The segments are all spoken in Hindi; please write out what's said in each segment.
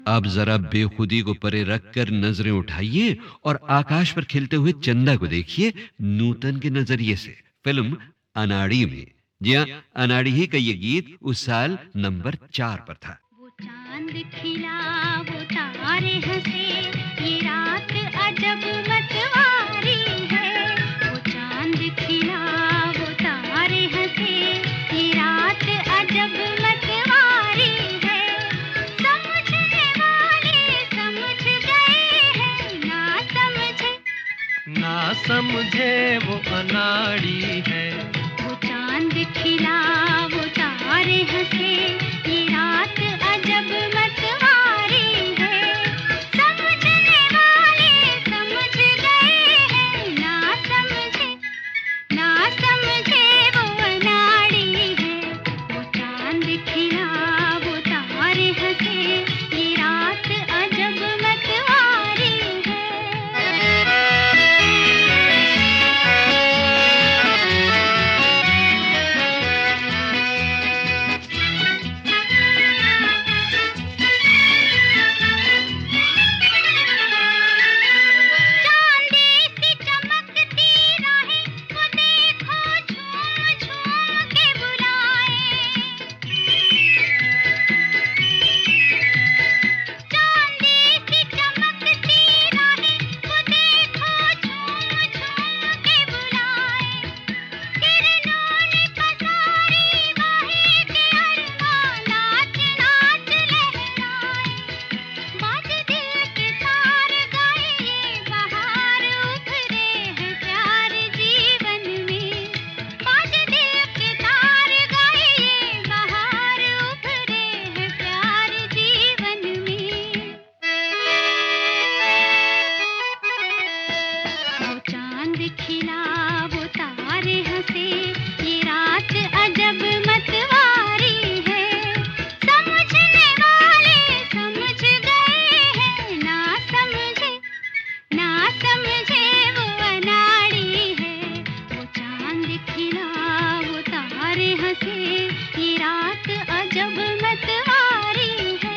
अब जरा बेखुदी को परे रखकर नजरें उठाइए और आकाश पर खिलते हुए चंदा को देखिए नूतन के नजरिए से। फिल्म अनाड़ी में। जी हाँ, अनाड़ी ही का ये गीत उस साल नंबर 4 पर था। वो चांद खिला, वो तारे हंसे, ये रात अजब मतवारी है। वो चांद खिला, वो तारे हंसे, ये रात अजब मतवारी है। समझने वाले समझ गए हैं, ना समझे वो अनाड़ी है। वो चांद खिला, वो तारे हंसे, ये रात अजब मतवारी है। समझने वाले समझ गए हैं, ना समझे वो अनाड़ी है। वो चांद खिला, वो तारे हंसे, ये रात अजब मतवारी है। चांदी सी चमकती राहें, वो देखो झूम झूम के बुलाए। चांदी सी चमकती राहें, वो देखो झूम झूम के बुलाए। किरणों ने पसारी बाहें के अरमां नाच नाच लहराए। बाज दिल के तार गाए, ये बहार उभरे हैं प्यार जीवन में। बाज दिल के तार गाए, ये बहार उभरे हैं प्यार जीवन में। वो चांद खिला, वो तारे हंसे, ये रात अजब मतवारी है। समझने वाले समझ गए हैं, ना समझे वो अनाड़ी है। वो चांद खिला, वो तारे हंसे, ये रात अजब मतवारी है।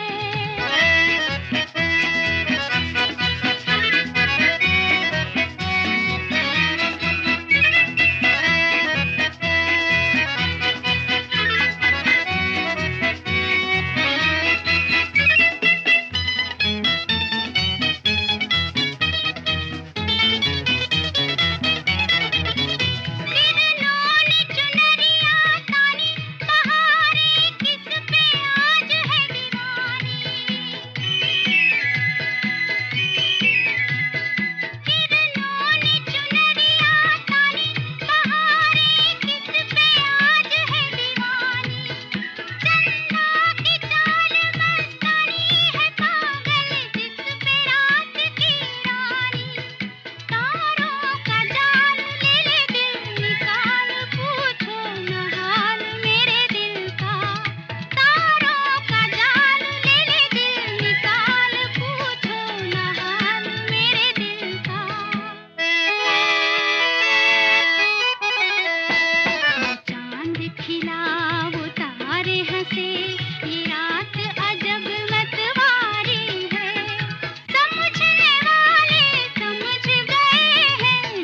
किरणों ने चुनरिया तानी, बहारें किस पे आज है दीवानी। किरणों ने चुनरिया तानी, बहारें किस पे आज है दीवानी। चंदा की चाल मस्तानी है पागल, जिस पे रात की रानी। तारों का जाल ले ले दिल निकाल, पूछो न हाल मेरे दिल का। तारों का जाल ले ले दिल निकाल, पूछो न हाल मेरे दिल का। वो चांद खिला, वो तारे हंसे, ये रात अजब मतवारी है। समझने वाले समझ गए हैं,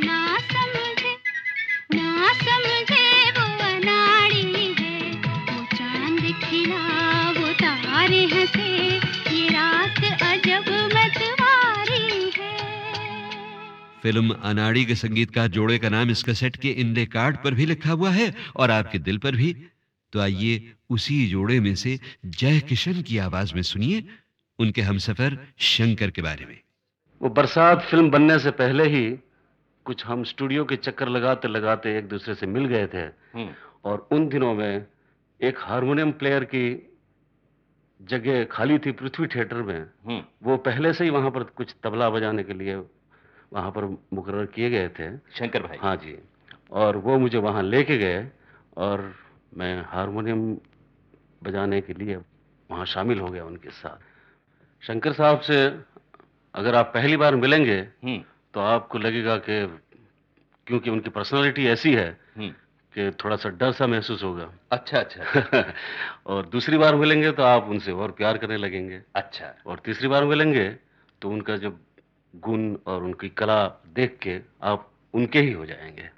ना समझे वो अनाड़ी है। वो चांद खिला, वो तारे हंसे, ये रात अजब मतवारी है। फिल्म अनाड़ी के संगीतकार जोड़े का नाम इस कैसेट के इंडे कार्ड पर भी लिखा हुआ है और आपके दिल पर भी। तो आइए उसी जोड़े में से जय किशन की आवाज में सुनिए उनके हमसफर शंकर के बारे में। वो बरसात फिल्म बनने से पहले ही कुछ हम स्टूडियो के चक्कर लगाते लगाते एक दूसरे से मिल गए थे। और उन दिनों में एक हारमोनियम प्लेयर की जगह खाली थी पृथ्वी थिएटर में। वो पहले से ही वहां पर कुछ तबला बजाने के लिए वहां पर मुकर्रर किए गए थे, शंकर भाई। हाँ जी। और वो मुझे वहां लेके गए और मैं हारमोनियम बजाने के लिए वहां शामिल हो गया उनके साथ। शंकर साहब से अगर आप पहली बार मिलेंगे तो आपको लगेगा कि क्योंकि उनकी पर्सनालिटी ऐसी है कि थोड़ा सा डर सा महसूस होगा। अच्छा अच्छा। और दूसरी बार मिलेंगे तो आप उनसे और प्यार करने लगेंगे। अच्छा। और तीसरी बार मिलेंगे तो उनका जब गुण और उनकी कला देख के आप उनके ही हो जाएंगे।